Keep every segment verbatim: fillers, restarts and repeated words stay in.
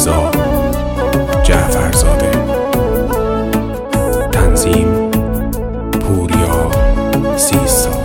رضا جعفرزاده. تنظیم پوریا سیستار.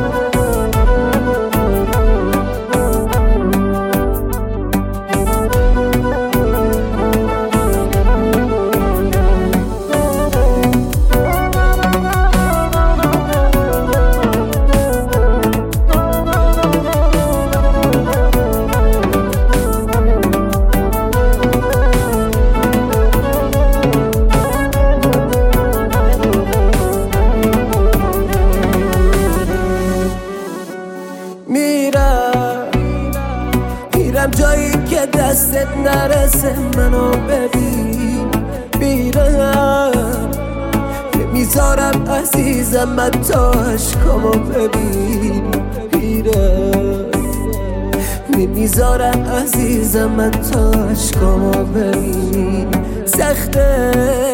میرم جایی که دستت نرسه منو ببین. میرم میذارم عزیزم من تا عشقامو ببین. میرم میذارم عزیزم من تا عشقامو ببین. سخته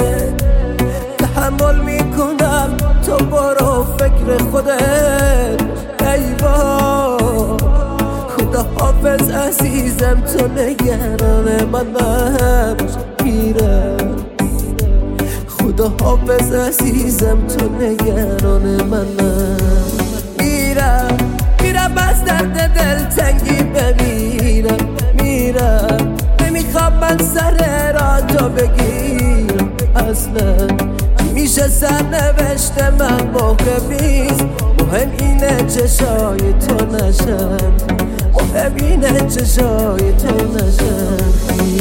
تحمل میکنم تو برو فکر خودت. ای با خدا حافظ عزیزم تو نگران من نباش. میرم خدا حافظ عزیزم تو نگران من نباش. میرم میرم از درد دلتنگی بمیرم. میرم نمیخوام من سر را تو بگیرم. اصلا میشه سرنوشت من موقع نیست. مهم اینه چشای تو نشن. مهم اینه چشای تو نشن.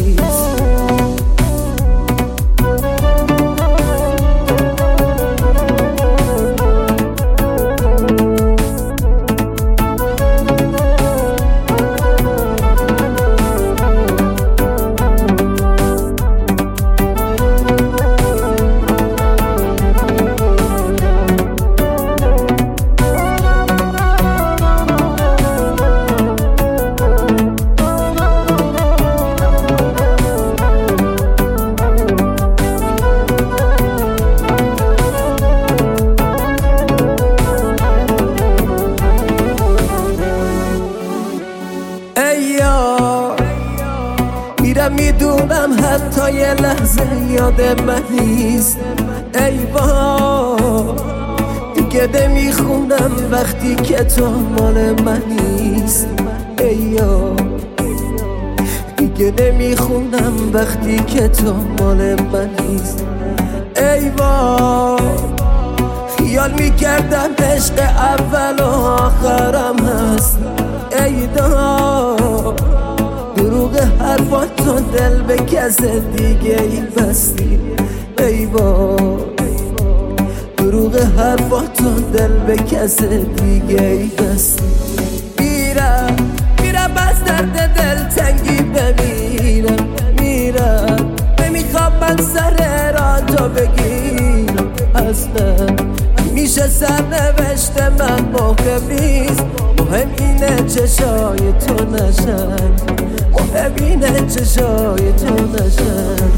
میرم میدونم حتی یه لحظه یاد من نیست. ای با دیگه نمیخونم وقتی که تو مال من نیست. ای یا دیگه نمیخونم وقتی که تو مال من نیست. ای با خیال میکردم عشق اول و آخرم هست. ای دا دروغ حرفاتون دل به کس دیگه ای بستی. ای با دروغ حرفاتون دل به کس دیگه ای بستی. میرم میرم از درد دلتنگی بمیرم. میرم نمیخوام من سر را تو بگیرم. اصلا میشه سرنوشت من موقع نیست. مهم اینه چشای تو نشن. مهم اینه چشای تو نشن.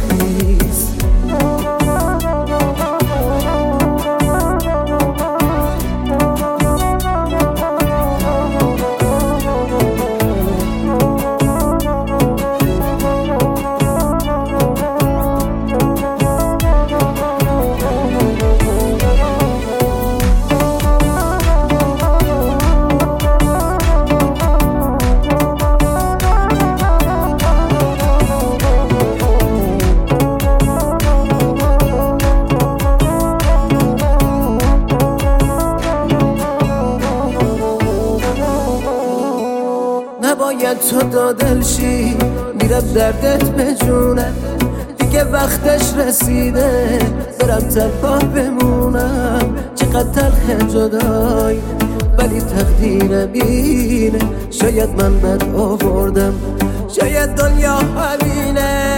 نباید تو دادل شی. میرم دردت بجونم دیگه وقتش رسیده. برم تنها بمونم چقدر تلخ جدای ولی تقدیر بینه. شاید من بد آوردم شاید دنیا همینه.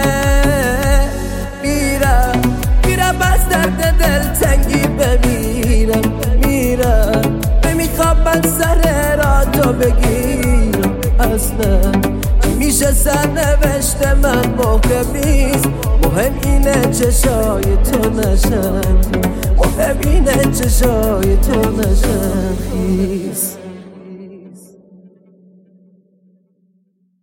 میرم میرم از درد دلتنگی بمیرم. میرم نمیخوام من سر را تو بگیرم. اصلا میشه سرنوشت من موقع نیست. مهم اینه چشای تو نشن. مهم اینه چشای تو نشن.